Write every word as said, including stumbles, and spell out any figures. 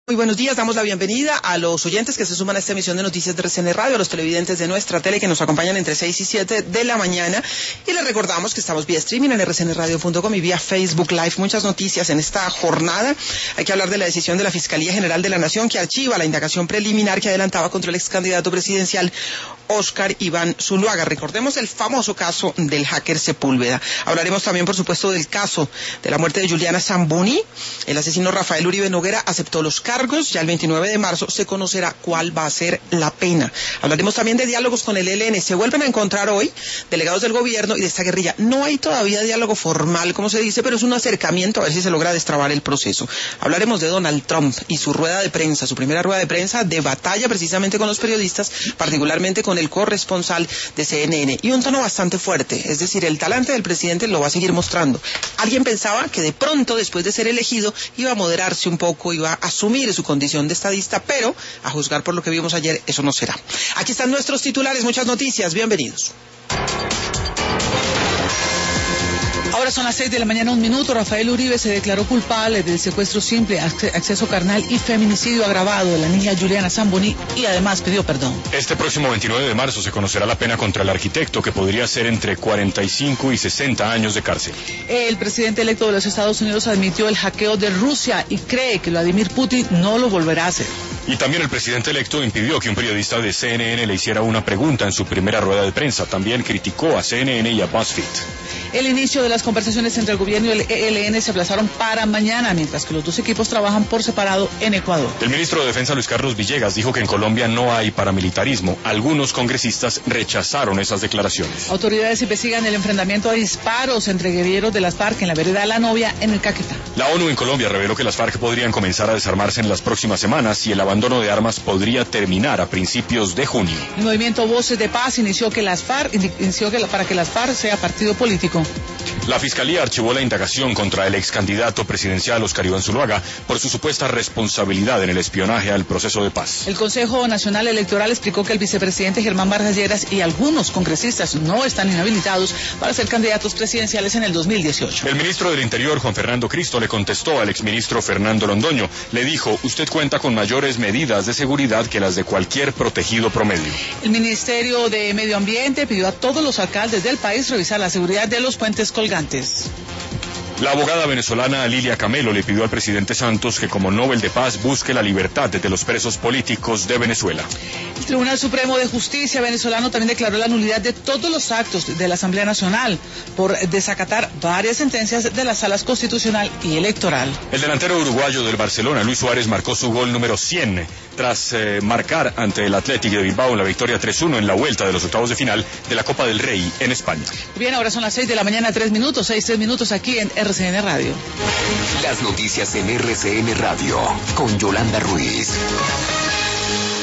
Muy buenos días, damos la bienvenida a los oyentes que se suman a esta emisión de Noticias de R C N Radio, a los televidentes de nuestra tele que nos acompañan entre seis y siete de la mañana, y les recordamos que estamos vía streaming en r c n radio punto com y vía Facebook Live. Muchas noticias en esta jornada. Hay que hablar de la decisión de la Fiscalía General de la Nación que archiva la indagación preliminar que adelantaba contra el ex candidato presidencial Óscar Iván Zuluaga. Recordemos el famoso caso del hacker Sepúlveda. Hablaremos también, por supuesto, del caso de la muerte de Juliana Zamboni. El asesino Rafael Uribe Noguera aceptó los cargos. Ya el veintinueve de marzo se conocerá cuál va a ser la pena. Hablaremos también de diálogos con el E L N. Se vuelven a encontrar hoy delegados del gobierno y de esta guerrilla. No hay todavía diálogo formal, como se dice, pero es un acercamiento a ver si se logra destrabar el proceso. Hablaremos de Donald Trump y su rueda de prensa, su primera rueda de prensa de batalla precisamente con los periodistas, particularmente con el corresponsal de C N N, y un tono bastante fuerte, es decir, el talante del presidente lo va a seguir mostrando. Alguien pensaba que de pronto, después de ser elegido, iba a moderarse un poco, iba a asumir su condición de estadista, pero a juzgar por lo que vimos ayer, eso no será. Aquí están nuestros titulares, muchas noticias, bienvenidos. Ahora son las seis de la mañana, un minuto. Rafael Uribe se declaró culpable del secuestro simple, acceso carnal y feminicidio agravado de la niña Juliana Zamboni y además pidió perdón. Este próximo veintinueve de marzo se conocerá la pena contra el arquitecto, que podría ser entre cuarenta y cinco y sesenta años de cárcel. El presidente electo de los Estados Unidos admitió el hackeo de Rusia y cree que Vladimir Putin no lo volverá a hacer. Y también el presidente electo impidió que un periodista de C N N le hiciera una pregunta en su primera rueda de prensa. También criticó a C N N y a BuzzFeed. El inicio de las conversaciones entre el gobierno y el E L N se aplazaron para mañana, mientras que los dos equipos trabajan por separado en Ecuador. El ministro de Defensa, Luis Carlos Villegas, dijo que en Colombia no hay paramilitarismo. Algunos congresistas rechazaron esas declaraciones. Autoridades investigan el enfrentamiento a disparos entre guerrilleros de las FARC en la vereda de La Novia, en el Caquetá. La ONU en Colombia reveló que las FARC podrían comenzar a desarmarse en las próximas semanas y el abandono de armas podría terminar a principios de junio. El movimiento Voces de Paz inició que las FARC inició que la, para que las FARC sea partido político. La Fiscalía archivó la indagación contra el ex candidato presidencial Óscar Iván Zuluaga por su supuesta responsabilidad en el espionaje al proceso de paz. El Consejo Nacional Electoral explicó que el vicepresidente Germán Vargas Lleras y algunos congresistas no están inhabilitados para ser candidatos presidenciales en el dos mil dieciocho. El ministro del Interior, Juan Fernando Cristo, le contestó al exministro Fernando Londoño. Le dijo: usted cuenta con mayores medidas de seguridad que las de cualquier protegido promedio. El Ministerio de Medio Ambiente pidió a todos los alcaldes del país revisar la seguridad de los puentes colgantes. La abogada venezolana Lilia Camelo le pidió al presidente Santos que como Nobel de Paz busque la libertad de los presos políticos de Venezuela. El Tribunal Supremo de Justicia venezolano también declaró la nulidad de todos los actos de la Asamblea Nacional por desacatar varias sentencias de las salas constitucional y electoral. El delantero uruguayo del Barcelona, Luis Suárez, marcó su gol número cien tras eh, marcar ante el Athletic de Bilbao la victoria tres uno en la vuelta de los octavos de final de la Copa del Rey en España. Bien, ahora son las seis de la mañana, tres minutos, seis, tres minutos aquí en R C N Radio. Las noticias en R C N Radio con Yolanda Ruiz.